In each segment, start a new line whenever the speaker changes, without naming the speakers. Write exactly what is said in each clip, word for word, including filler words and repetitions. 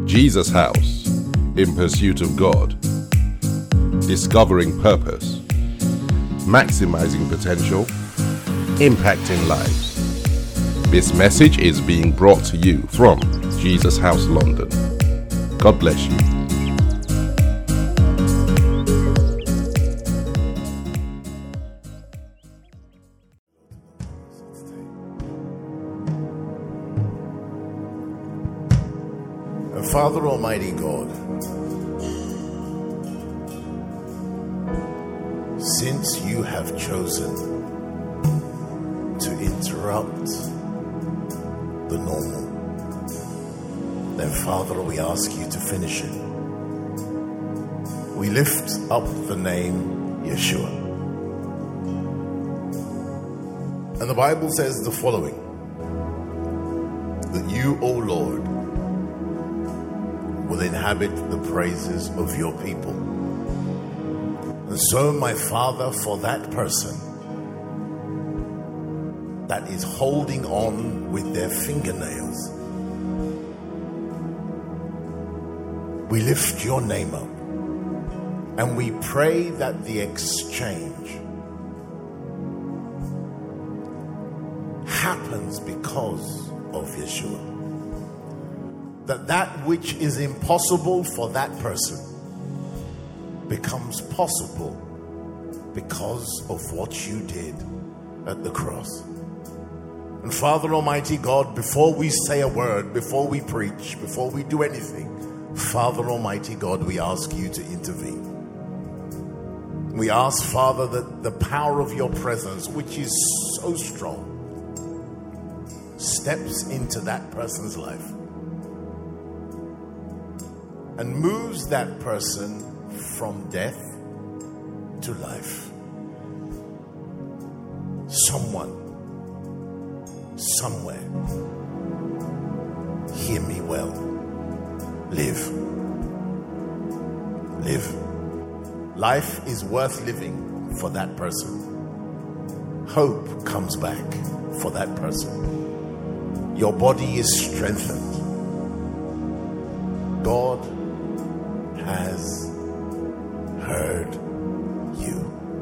Jesus House, in pursuit of God, discovering purpose, maximizing potential, impacting lives. This message is being brought to you from Jesus House London. God bless you.
Father Almighty God, since you have chosen to interrupt the normal, then Father, we ask you to finish it. We lift up the name Yeshua. And the Bible says the following, that you, O Lord, will inhabit the praises of your people. And so, my Father, for that person that is holding on with their fingernails, we lift your name up and we pray that the exchange happens because of Yeshua. That that which is impossible for that person becomes possible because of what you did at the cross. And Father Almighty God, before we say a word, before we preach, before we do anything, Father Almighty God, we ask you to intervene. We ask, Father, that the power of your presence, which is so strong, steps into that person's life and moves that person from death to life. Someone, somewhere, hear me well. Live. Live. Life is worth living for that person. Hope comes back for that person. Your body is strengthened. God has heard you.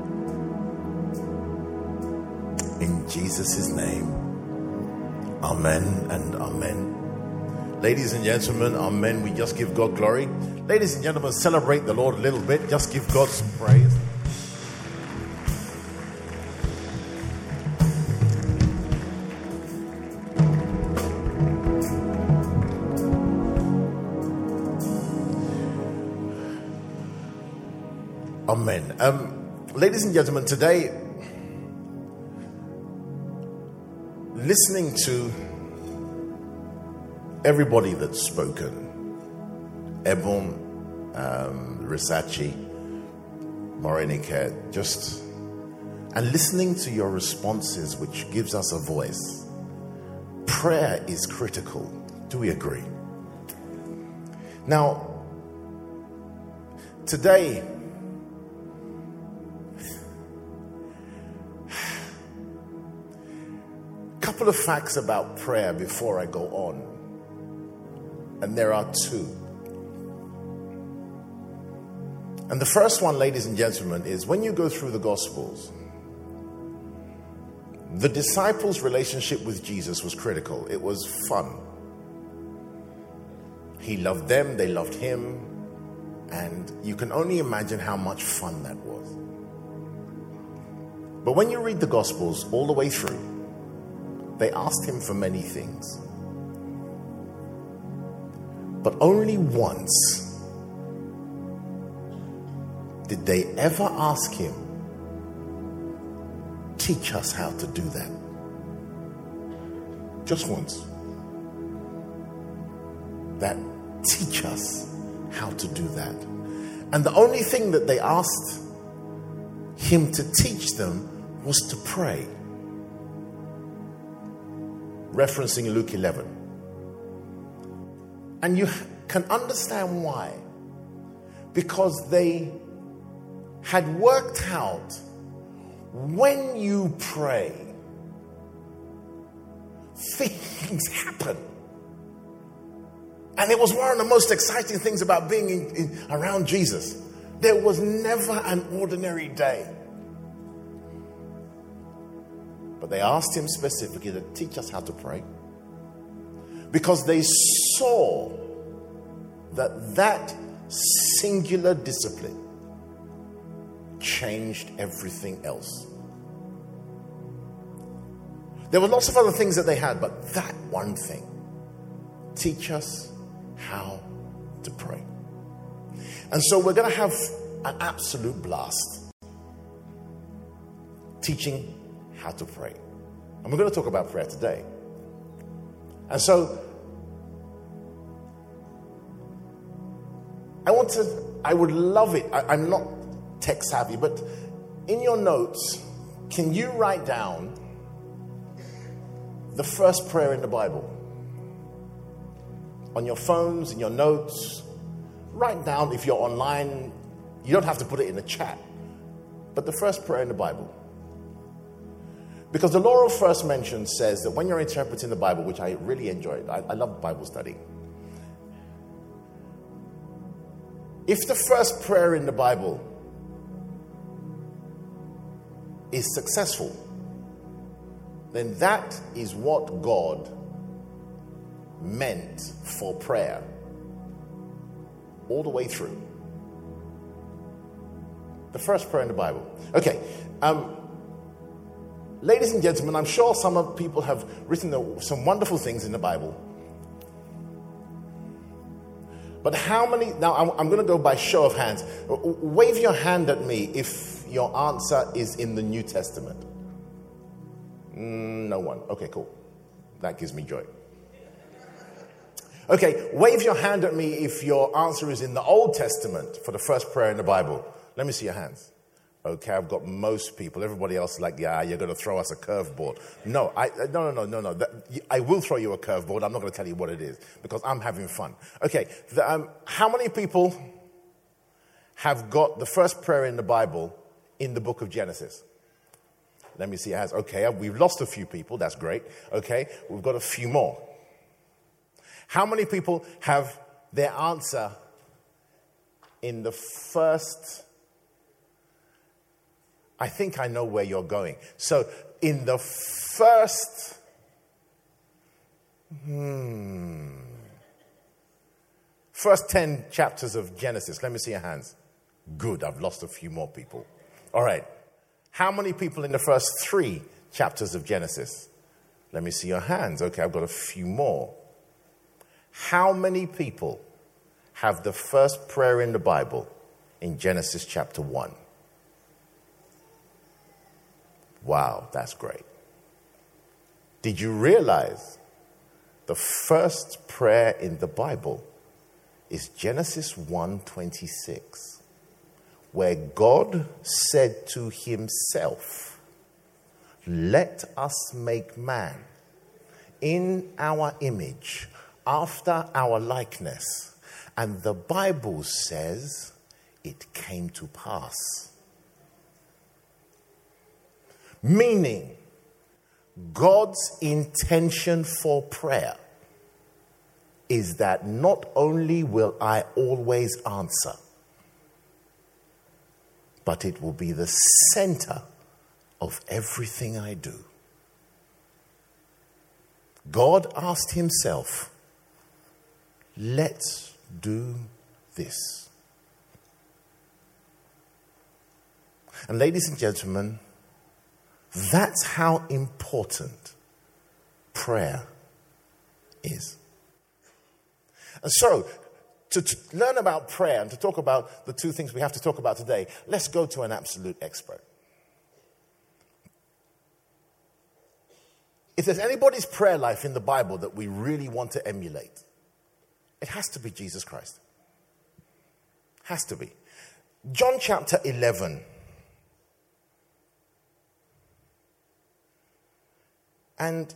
In Jesus' name, amen and amen. Ladies and gentlemen, amen. We just give God glory. Ladies and gentlemen, celebrate the Lord a little bit. Just give God some praise. Amen. Um, ladies and gentlemen, today, listening to everybody that's spoken, Ebon, um, Risachi, Morenike, just, and listening to your responses, which gives us a voice, prayer is critical. Do we agree? Now, today, couple of facts about prayer before I go on, and there are two. And the first one, ladies and gentlemen, is when you go through the Gospels, the disciples' relationship with Jesus was critical. It was fun. He loved them, they loved him, and you can only imagine how much fun that was. But when you read the Gospels all the way through, they asked him for many things. But only once did they ever ask him, teach us how to do that. Just once. That, teach us how to do that. And the only thing that they asked him to teach them was to pray. Referencing Luke eleven. And you can understand why. Because they had worked out, when you pray, things happen. And it was one of the most exciting things about being in, in, around Jesus. There was never an ordinary day. But they asked him specifically to teach us how to pray, because they saw that that singular discipline changed everything else. There were lots of other things that they had, but that one thing, teach us how to pray. And so we're going to have an absolute blast teaching how to pray. And we're going to talk about prayer today. And so I want to, I would love it. I, I'm not tech savvy, but in your notes, can you write down the first prayer in the Bible? On your phones, in your notes, write down. If you're online, you don't have to put it in the chat, but the first prayer in the Bible. Because the law of first mention says that when you're interpreting the Bible, which I really enjoyed, I, I love Bible study. If the first prayer in the Bible is successful, then that is what God meant for prayer all the way through. The first prayer in the Bible. Okay. Um, ladies and gentlemen, I'm sure some of people have written the, some wonderful things in the Bible. But how many, now I'm, I'm going to go by show of hands. Wave your hand at me if your answer is in the New Testament. Mm, no one. Okay, cool. That gives me joy. Okay, wave your hand at me if your answer is in the Old Testament for the first prayer in the Bible. Let me see your hands. Okay, I've got most people. Everybody else is like, yeah, you're going to throw us a curveball. No, I, no, no, no, no, no. That, I will throw you a curveball. I'm not going to tell you what it is because I'm having fun. Okay, the, um, how many people have got the first prayer in the Bible in the book of Genesis? Let me see your hands. Okay, we've lost a few people. That's great. Okay, we've got a few more. How many people have their answer in the first? I think I know where you're going. So, in the first, hmm, first ten chapters of Genesis. Let me see your hands. Good, I've lost a few more people. All right. How many people in the first three chapters of Genesis? Let me see your hands. Okay, I've got a few more. How many people have the first prayer in the Bible in Genesis chapter one? Wow, that's great. Did you realize the first prayer in the Bible is Genesis one twenty-six, where God said to himself, "Let us make man in our image, after our likeness." And the Bible says it came to pass. Meaning, God's intention for prayer is that not only will I always answer, but it will be the center of everything I do. God asked himself, let's do this. And ladies and gentlemen, that's how important prayer is. And so, to, to learn about prayer and to talk about the two things we have to talk about today, let's go to an absolute expert. If there's anybody's prayer life in the Bible that we really want to emulate, it has to be Jesus Christ. Has to be. John chapter eleven. And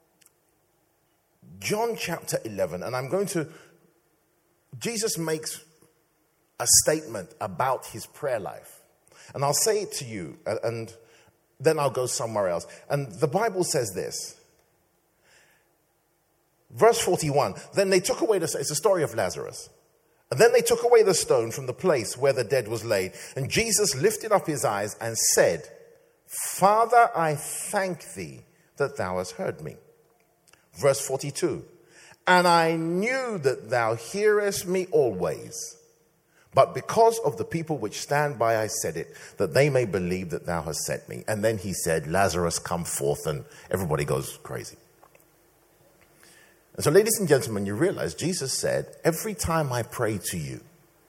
John chapter eleven, and I'm going to, Jesus makes a statement about his prayer life. And I'll say it to you, and then I'll go somewhere else. And the Bible says this. Verse forty-one, then they took away the, it's the story of Lazarus. And then they took away the stone from the place where the dead was laid. And Jesus lifted up his eyes and said, Father, I thank thee that thou hast heard me. Verse forty-two, and I knew that thou hearest me always. But because of the people which stand by, I said it, that they may believe that thou hast sent me. And then he said, Lazarus, come forth, and everybody goes crazy. And so, ladies and gentlemen, you realize Jesus said, every time I pray to you,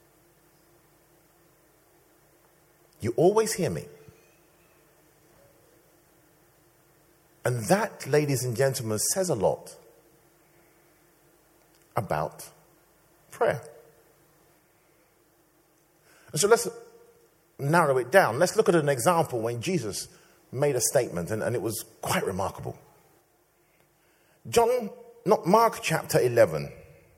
you always hear me. And that, ladies and gentlemen, says a lot about prayer. And so let's narrow it down. Let's look at an example when Jesus made a statement, and, and it was quite remarkable. John... Not Mark chapter eleven.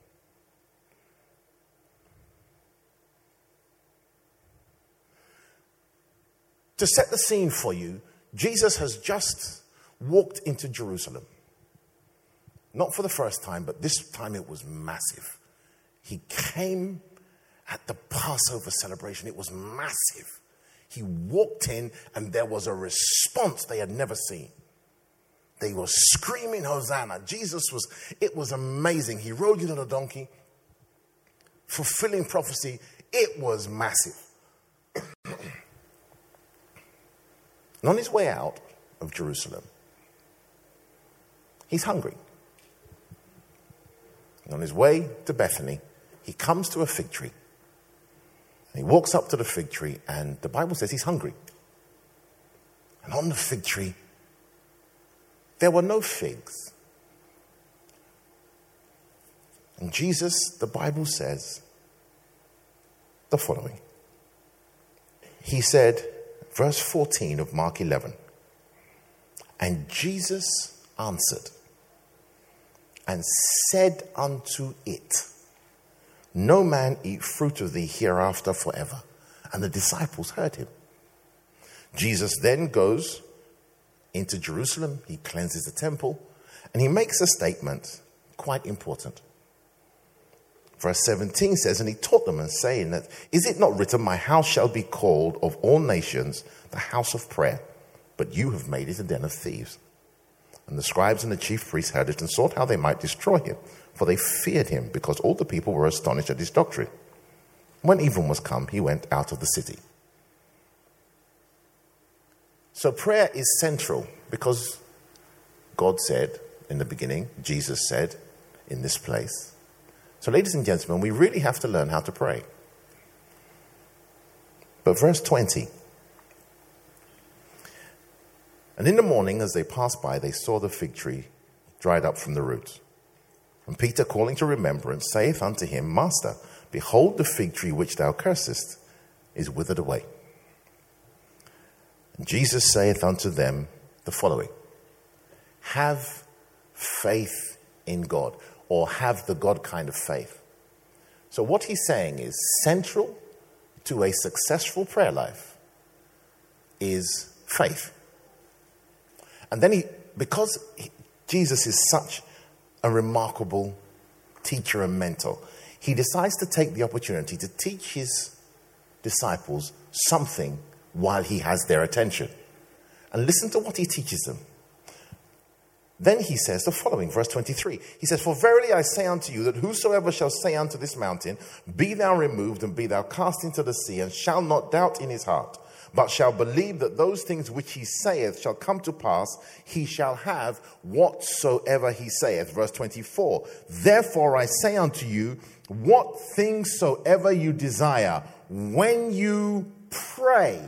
To set the scene for you, Jesus has just walked into Jerusalem. Not for the first time, but this time it was massive. He came at the Passover celebration. It was massive. He walked in and there was a response they had never seen. They were screaming, Hosanna. Jesus was, it was amazing. He rode in on a donkey, fulfilling prophecy. It was massive. And on his way out of Jerusalem, he's hungry. And on his way to Bethany, he comes to a fig tree. And he walks up to the fig tree, and the Bible says he's hungry. And on the fig tree, there were no figs. And Jesus, the Bible says the following. He said, verse fourteen of Mark eleven, and Jesus answered and said unto it, no man eat fruit of thee hereafter forever. And the disciples heard him. Jesus then goes into Jerusalem, he cleanses the temple, and he makes a statement quite important. Verse seventeen says, and he taught them and saying that, is it not written, my house shall be called of all nations the house of prayer, but you have made it a den of thieves. And the scribes and the chief priests heard it and sought how they might destroy him, for they feared him, because all the people were astonished at his doctrine. When even was come, he went out of the city. So prayer is central because God said in the beginning, Jesus said in this place. So ladies and gentlemen, we really have to learn how to pray. But verse twenty. And in the morning as they passed by, they saw the fig tree dried up from the roots. And Peter, calling to remembrance, saith unto him, Master, behold, the fig tree which thou cursest is withered away. Jesus saith unto them the following, have faith in God, or have the God kind of faith. So what he's saying is central to a successful prayer life is faith. And then he, because he, Jesus is such a remarkable teacher and mentor, he decides to take the opportunity to teach his disciples something while he has their attention. And listen to what he teaches them. Then he says the following, verse twenty-three. He says, for verily I say unto you that whosoever shall say unto this mountain, be thou removed and be thou cast into the sea, and shall not doubt in his heart, but shall believe that those things which he saith shall come to pass, he shall have whatsoever he saith. Verse twenty-four. Therefore I say unto you, what things soever you desire, when you pray,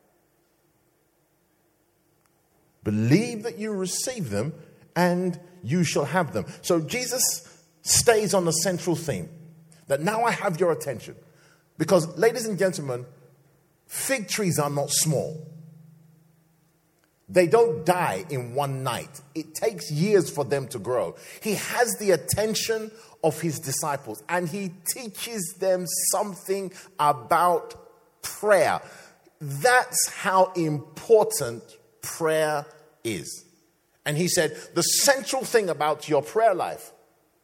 believe that you receive them, and you shall have them. So Jesus stays on the central theme, that now I have your attention. Because, ladies and gentlemen, fig trees are not small. They don't die in one night. It takes years for them to grow. He has the attention of his disciples, and he teaches them something about prayer. That's how important prayer is. And he said, the central thing about your prayer life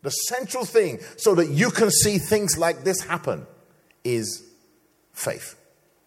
the central thing so that you can see things like this happen is faith.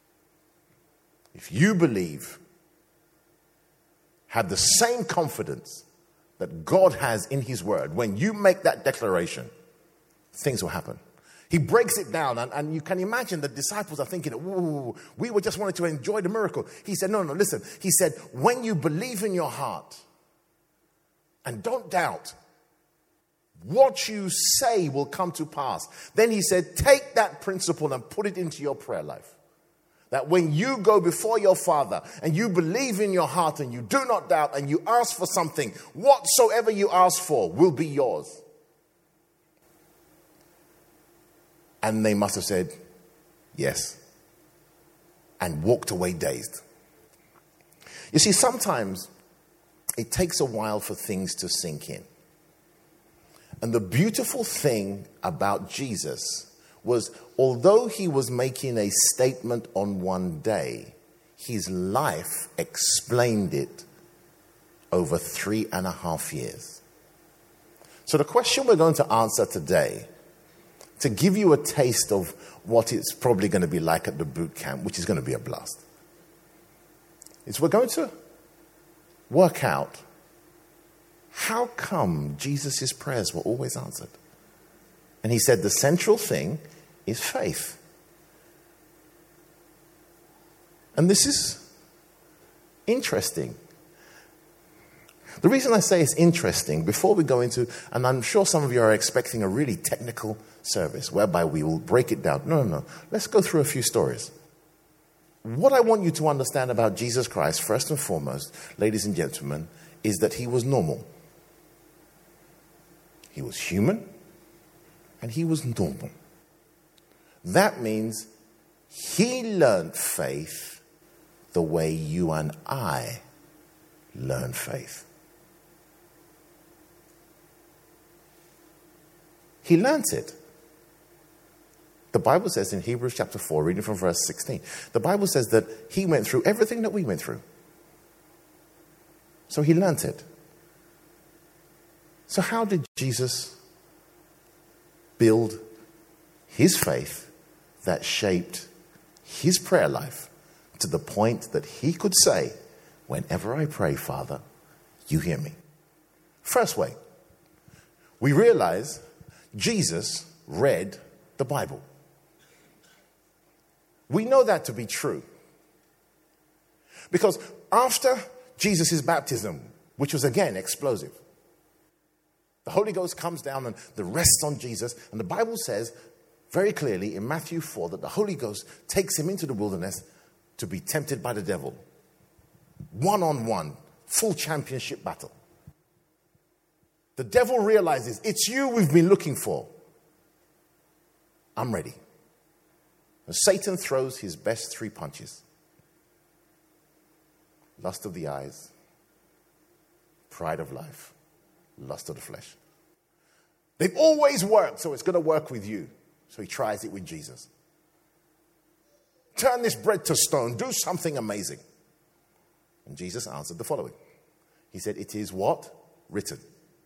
If you believe, have the same confidence that God has in his word, when you make that declaration, things will happen. He breaks it down, and, and you can imagine the disciples are thinking, ooh, we were just wanting to enjoy the miracle. He said, no, no, listen. He said, when you believe in your heart and don't doubt, what you say will come to pass. Then he said, take that principle and put it into your prayer life. That when you go before your Father and you believe in your heart and you do not doubt and you ask for something, whatsoever you ask for will be yours. And they must have said, yes, and walked away dazed. You see, sometimes it takes a while for things to sink in. And the beautiful thing about Jesus was, although he was making a statement on one day, his life explained it over three and a half years. So the question we're going to answer today, to give you a taste of what it's probably going to be like at the boot camp, which is going to be a blast, is we're going to work out how come Jesus' prayers were always answered. And he said the central thing is faith. And this is interesting. The reason I say it's interesting, before we go into, and I'm sure some of you are expecting a really technical service whereby we will break it down. No, no, no. Let's go through a few stories. What I want you to understand about Jesus Christ, first and foremost, ladies and gentlemen, is that he was normal. He was human, and he was normal. That means he learned faith the way you and I learn faith. He learnt it. The Bible says in Hebrews chapter four, reading from verse sixteen, the Bible says that he went through everything that we went through. So he learnt it. So how did Jesus build his faith that shaped his prayer life to the point that he could say, whenever I pray, Father, you hear me? First way, we realize Jesus read the Bible. We know that to be true. Because after Jesus' baptism, which was again explosive, the Holy Ghost comes down and the rests on Jesus. And the Bible says very clearly in Matthew four that the Holy Ghost takes him into the wilderness to be tempted by the devil. One-on-one, full championship battle. The devil realizes, it's you we've been looking for. I'm ready. And Satan throws his best three punches. Lust of the eyes, pride of life, lust of the flesh. They've always worked, so it's going to work with you. So he tries it with Jesus. Turn this bread to stone. Do something amazing. And Jesus answered the following. He said, it is what? Written.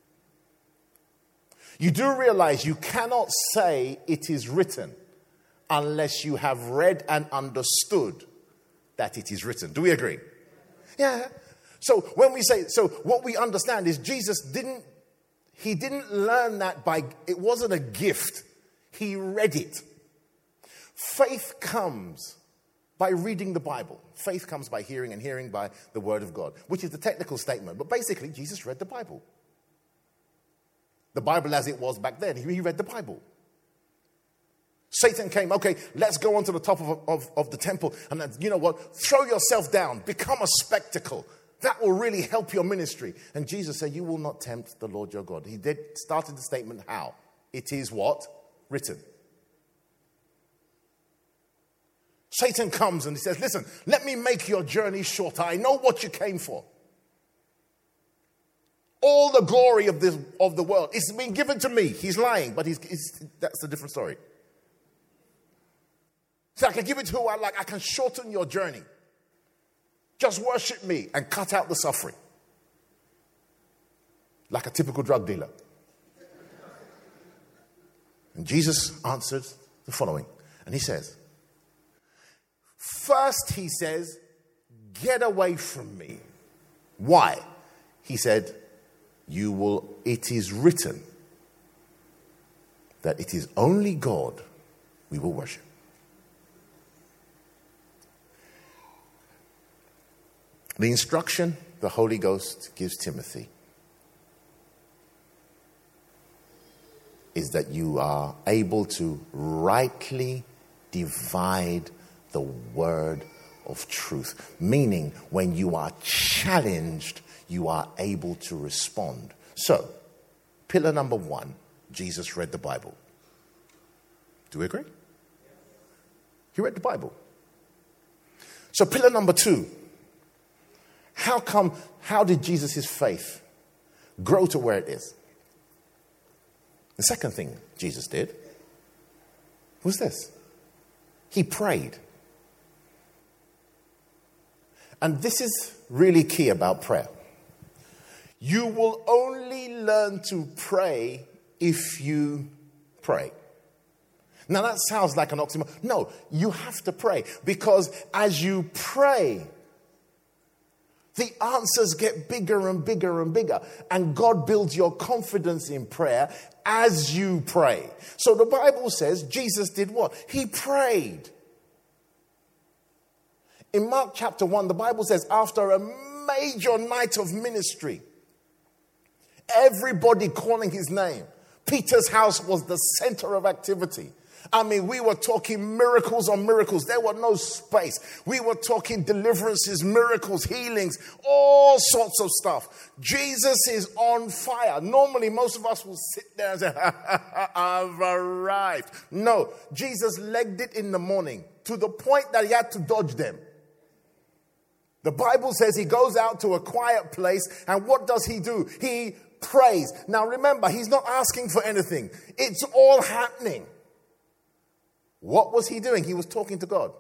You do realize you cannot say it is written unless you have read and understood that it is written. Do we agree? Yeah. So when we say, so what we understand is Jesus didn't, he didn't learn that by, it wasn't a gift. He read it. Faith comes by reading the Bible. Faith comes by hearing, and hearing by the word of God, which is the technical statement. But basically, Jesus read the Bible. The Bible as it was back then. He read the Bible. Satan came, okay, let's go onto the top of, of, of the temple. And then, you know what? Throw yourself down. Become a spectacle. That will really help your ministry. And Jesus said, you will not tempt the Lord your God. He did started the statement, how? It is what? Written. Satan comes and he says, listen, let me make your journey shorter. I know what you came for. All the glory of this of the world, it's been given to me. He's lying, but he's, he's, that's a different story. So I can give it to who I like. I can shorten your journey. Just worship me and cut out the suffering. Like a typical drug dealer. And Jesus answered the following. And he says, first he says, get away from me. Why? He said, you will, it is written that it is only God we will worship. The instruction the Holy Ghost gives Timothy is that you are able to rightly divide the word of truth. Meaning, when you are challenged, you are able to respond. So, pillar number one, Jesus read the Bible. Do we agree? He read the Bible. So, pillar number two, how come, how did Jesus' faith grow to where it is? The second thing Jesus did was this. He prayed. And this is really key about prayer. You will only learn to pray if you pray. Now that sounds like an oxymoron. No, you have to pray, because as you pray, the answers get bigger and bigger and bigger. And God builds your confidence in prayer as you pray. So the Bible says Jesus did what? He prayed. In Mark chapter one, the Bible says after a major night of ministry, everybody calling his name, Peter's house was the center of activity. I mean, we were talking miracles on miracles. There was no space. We were talking deliverances, miracles, healings, all sorts of stuff. Jesus is on fire. Normally, most of us will sit there and say, ha, ha, ha, I've arrived. No, Jesus legged it in the morning to the point that he had to dodge them. The Bible says he goes out to a quiet place, and what does he do? He prays. Now remember, he's not asking for anything. It's all happening. What was he doing? He was talking to God.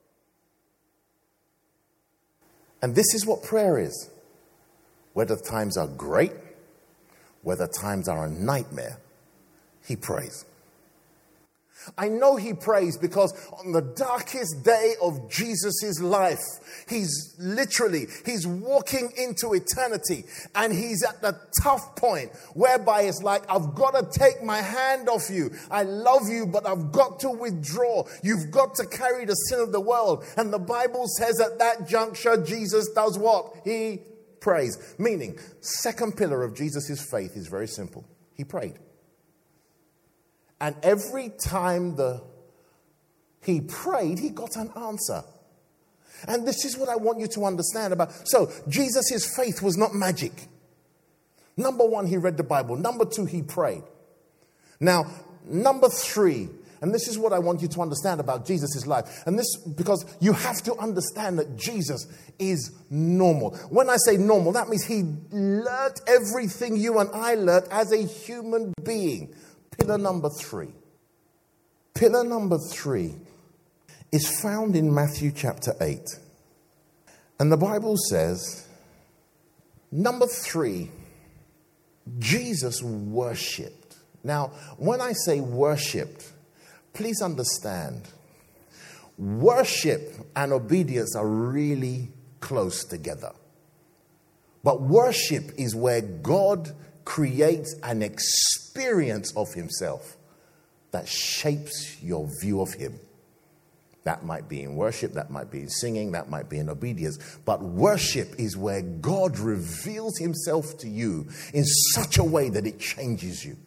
And this is what prayer is. Whether times are great, whether times are a nightmare, he prays. I know he prays because on the darkest day of Jesus' life, he's literally, he's walking into eternity, and he's at the tough point whereby it's like, I've got to take my hand off you. I love you, but I've got to withdraw. You've got to carry the sin of the world. And the Bible says at that juncture, Jesus does what? He prays. Meaning, second pillar of Jesus' faith is very simple. He prayed. And every time the he prayed, he got an answer. And this is what I want you to understand about. So, Jesus' faith was not magic. Number one, he read the Bible. Number two, he prayed. Now, number three, and this is what I want you to understand about Jesus' life. And this, because you have to understand that Jesus is normal. When I say normal, that means he learnt everything you and I learnt as a human being. Pillar number three. Pillar number three is found in Matthew chapter eight. And the Bible says, number three, Jesus worshipped. Now, when I say worshipped, please understand, worship and obedience are really close together. But worship is where God creates an experience of himself that shapes your view of him. That might be in worship, that might be in singing, that might be in obedience. But worship is where God reveals himself to you in such a way that it changes you.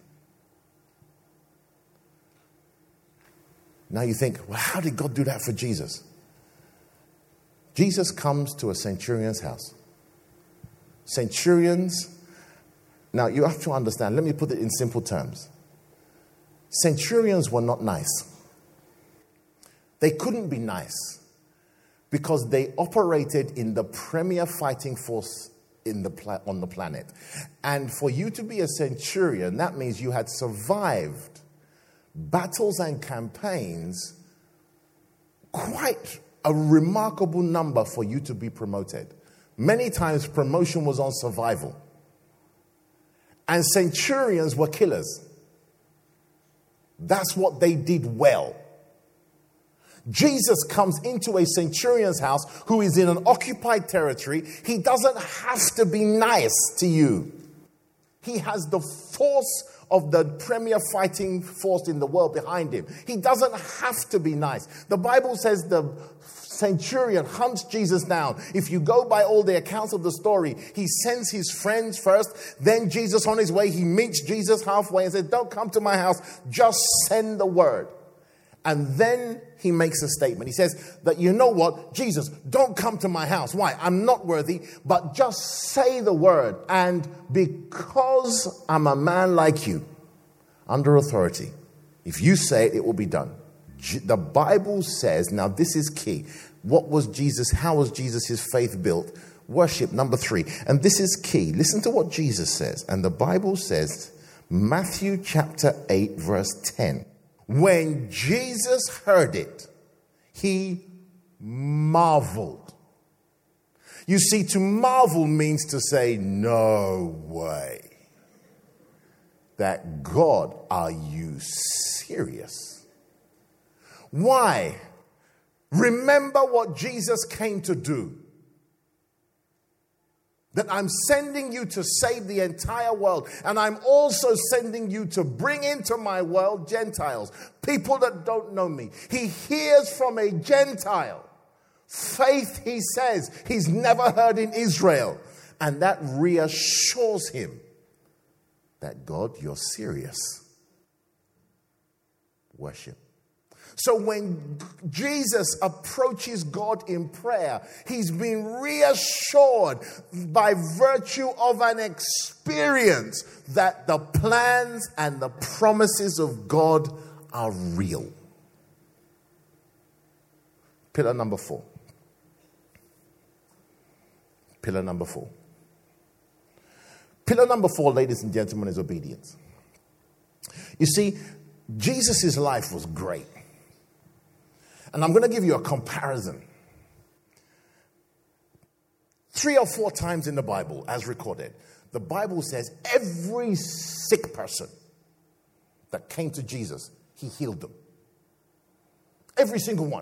Now you think, well, how did God do that for Jesus? Jesus comes to a centurion's house. Centurions, now you have to understand, let me put it in simple terms. Centurions were not nice. They couldn't be nice because they operated in the premier fighting force in the pla- on the planet. And for you to be a centurion, that means you had survived battles and campaigns, quite a remarkable number for you to be promoted. Many times promotion was on survival. And centurions were killers. That's what they did well. Jesus comes into a centurion's house who is in an occupied territory. He doesn't have to be nice to you. He has the force of the premier fighting force in the world behind him. He doesn't have to be nice. The Bible says the centurion hunts Jesus down. If you go by all the accounts of the story, he sends his friends first. Then Jesus on his way, he meets Jesus halfway and says, don't come to my house, just send the word. And then he makes a statement. He says that, you know what, Jesus, don't come to my house. Why? I'm not worthy, but just say the word. And because I'm a man like you, under authority, if you say it, it will be done. The Bible says, now this is key. What was Jesus, how was Jesus' faith built? Worship, number three. And this is key. Listen to what Jesus says. And the Bible says, Matthew chapter eight, verse ten. When Jesus heard it, he marveled. You see, to marvel means to say, no way. That God, are you serious? Why? Remember what Jesus came to do. That I'm sending you to save the entire world. And I'm also sending you to bring into my world Gentiles. People that don't know me. He hears from a Gentile. Faith, he says, he's never heard in Israel. And that reassures him that God, you're serious. Worship. So when Jesus approaches God in prayer, he's been reassured by virtue of an experience that the plans and the promises of God are real. Pillar number four. Pillar number four. Pillar number four, ladies and gentlemen, is obedience. You see, Jesus' life was great. And I'm going to give you a comparison. Three or four times in the Bible, as recorded, the Bible says every sick person that came to Jesus, he healed them. Every single one.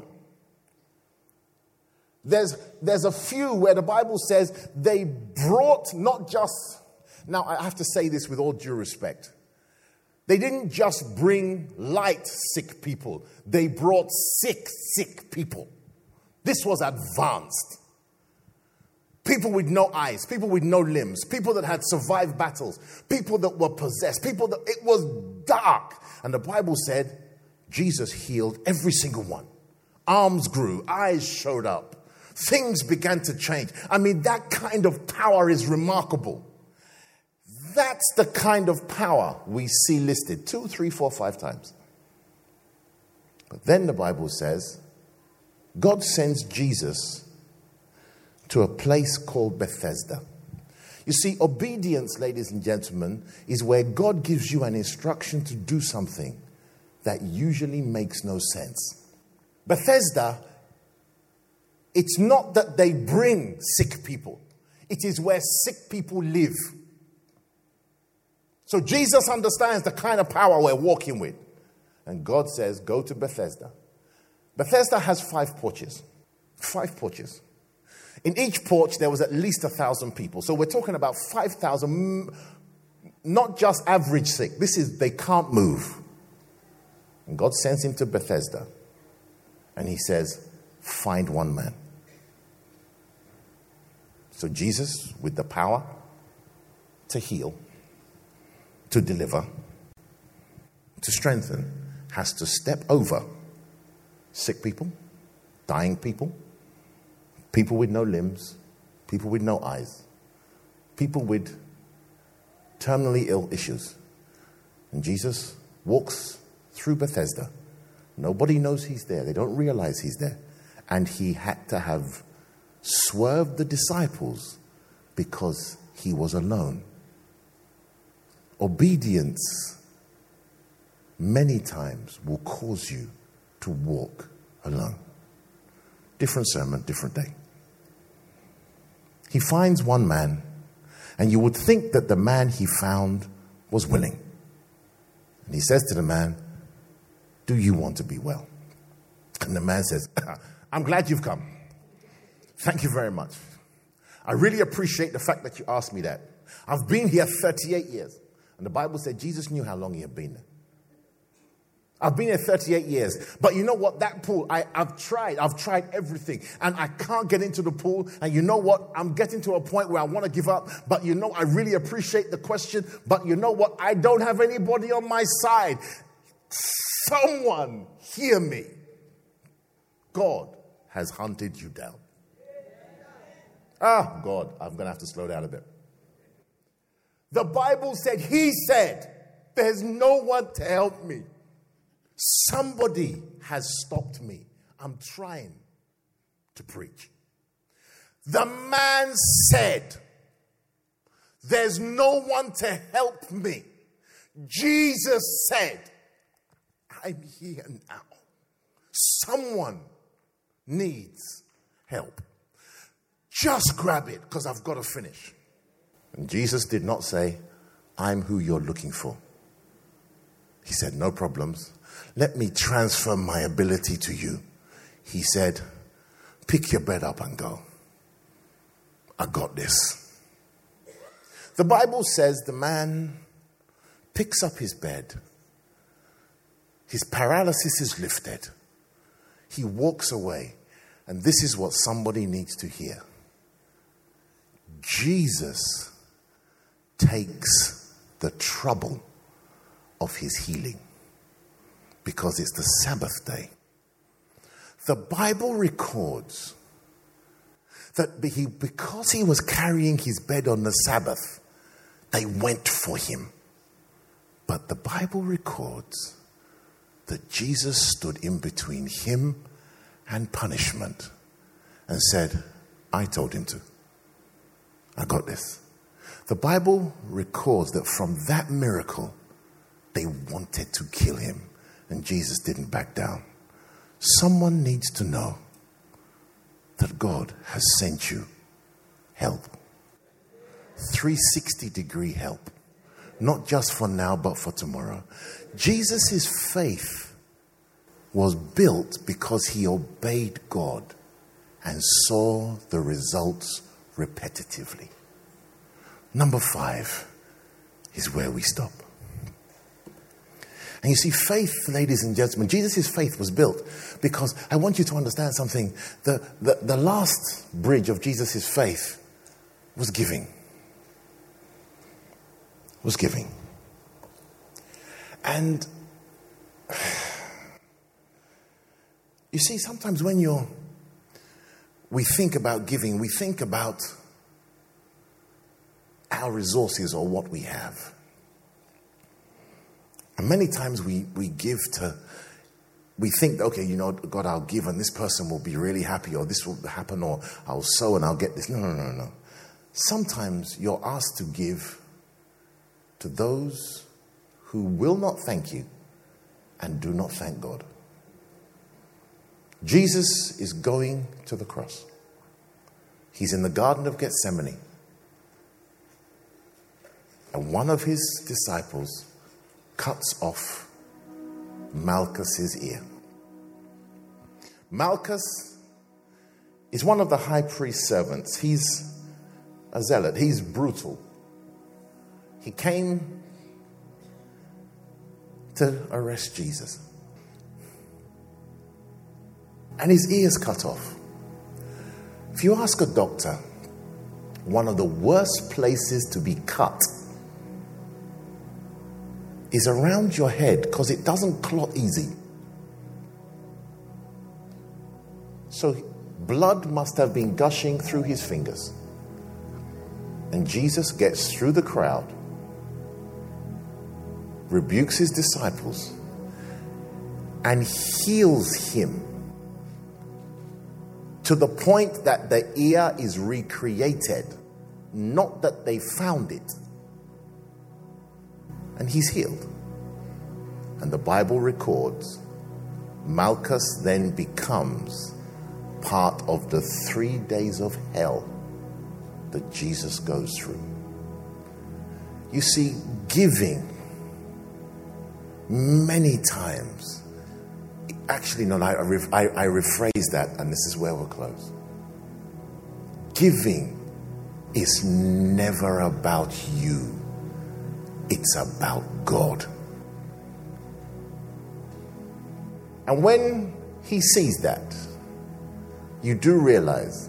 There's, there's a few where the Bible says they brought not just... Now, I have to say this with all due respect. They didn't just bring light sick people. They brought sick, sick people. This was advanced. People with no eyes, people with no limbs, people that had survived battles, people that were possessed, people that it was dark. And the Bible said Jesus healed every single one. Arms grew, eyes showed up. Things began to change. I mean, that kind of power is remarkable. That's the kind of power we see listed two, three, four, five times. But then the Bible says God sends Jesus to a place called Bethesda. You see, obedience, ladies and gentlemen, is where God gives you an instruction to do something that usually makes no sense. Bethesda, it's not that they bring sick people. It is where sick people live. So Jesus understands the kind of power we're walking with. And God says, go to Bethesda. Bethesda has five porches. Five porches. In each porch, there was at least a thousand people. So we're talking about five thousand, not just average sick. This is, they can't move. And God sends him to Bethesda. And he says, find one man. So Jesus, with the power to heal, to deliver, to strengthen, has to step over sick people, dying people, people with no limbs, people with no eyes, people with terminally ill issues. And Jesus walks through Bethesda. Nobody knows he's there. They don't realize he's there. And he had to have swerved the disciples because he was alone. Obedience many times will cause you to walk alone. Different sermon, different day. He finds one man, and you would think that the man he found was willing. And he says to the man, do you want to be well? And the man says, I'm glad you've come. Thank you very much. I really appreciate the fact that you asked me that. I've been here thirty-eight years. And the Bible said Jesus knew how long he had been there. I've been here thirty-eight years. But you know what? That pool, I, I've tried. I've tried everything. And I can't get into the pool. And you know what? I'm getting to a point where I want to give up. But you know, I really appreciate the question. But you know what? I don't have anybody on my side. Someone hear me. God has hunted you down. Ah, God, I'm going to have to slow down a bit. The Bible said, he said, there's no one to help me. Somebody has stopped me. I'm trying to preach. The man said, there's no one to help me. Jesus said, I'm here now. Someone needs help. Just grab it, because I've got to finish. And Jesus did not say, I'm who you're looking for. He said, no problems. Let me transfer my ability to you. He said, pick your bed up and go. I got this. The Bible says the man picks up his bed. His paralysis is lifted. He walks away. And this is what somebody needs to hear. Jesus takes the trouble of his healing because it's the Sabbath day. The Bible records that he, because he was carrying his bed on the Sabbath, they went for him. But the Bible records that Jesus stood in between him and punishment and said, I told him to. I got this. The Bible records that from that miracle, they wanted to kill him, and Jesus didn't back down. Someone needs to know that God has sent you help. three sixty degree help. Not just for now, but for tomorrow. Jesus' faith was built because he obeyed God and saw the results repetitively. Number five is where we stop. And you see, faith, ladies and gentlemen, Jesus' faith was built because I want you to understand something. The, the, the last bridge of Jesus' faith was giving. Was giving. And you see, sometimes when you're we think about giving, we think about our resources or what we have. And many times we, we give to, we think, okay, you know, God, I'll give and this person will be really happy, or this will happen, or I'll sow and I'll get this. No, no, no, no. Sometimes you're asked to give to those who will not thank you and do not thank God. Jesus is going to the cross. He's in the Garden of Gethsemane. And one of his disciples cuts off Malchus's ear. Malchus is one of the high priest's servants. He's a zealot. He's brutal. He came to arrest Jesus. And his ear's cut off. If you ask a doctor, one of the worst places to be cut is around your head because it doesn't clot easy. So blood must have been gushing through his fingers. And Jesus gets through the crowd, rebukes his disciples, and heals him to the point that the ear is recreated, not that they found it. And he's healed. And the Bible records Malchus then becomes part of the three days of hell that Jesus goes through. You see, giving many times Actually, no, I, I, I rephrase that, and this is where we'll close. Giving is never about you. It's about God. And when he sees that, you do realize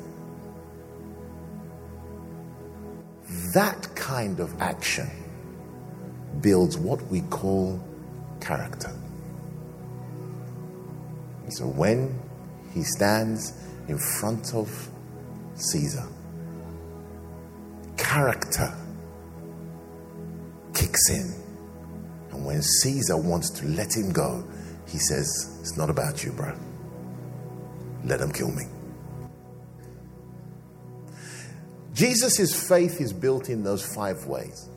that kind of action builds what we call character. So when he stands in front of Caesar, character kicks in. And when Caesar wants to let him go, he says, it's not about you, bro. Let him kill me. Jesus' faith is built in those five ways.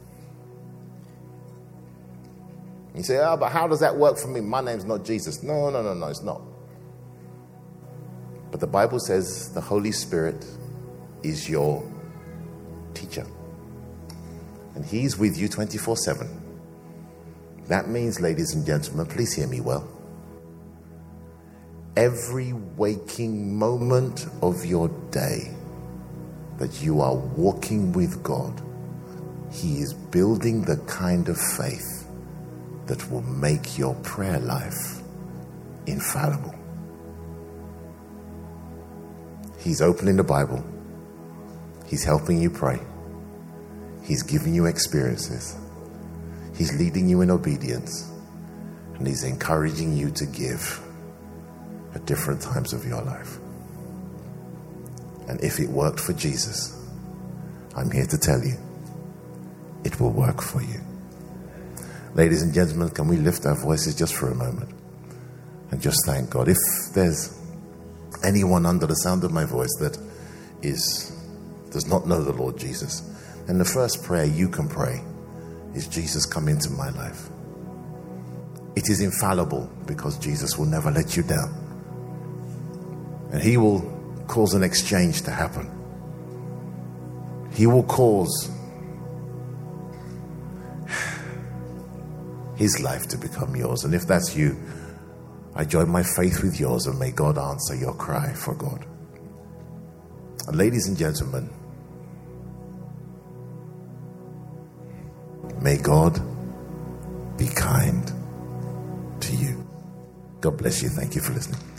You say, oh, but how does that work for me? My name's not Jesus. No, no, no, no, it's not. But the Bible says the Holy Spirit is your teacher. And he's with you twenty-four seven. That means, ladies and gentlemen, please hear me well. Every waking moment of your day that you are walking with God, he is building the kind of faith that will make your prayer life infallible. He's opening the Bible. He's helping you pray. He's giving you experiences. He's leading you in obedience. And he's encouraging you to give at different times of your life. And if it worked for Jesus, I'm here to tell you, it will work for you. Ladies and gentlemen, can we lift our voices just for a moment and just thank God? If there's anyone under the sound of my voice that is does not know the Lord Jesus, then the first prayer you can pray is, Jesus, come into my life. It is infallible because Jesus will never let you down. And he will cause an exchange to happen. He will cause his life to become yours. And if that's you, I join my faith with yours, and may God answer your cry for God. And ladies and gentlemen, may God be kind to you. God bless you. Thank you for listening.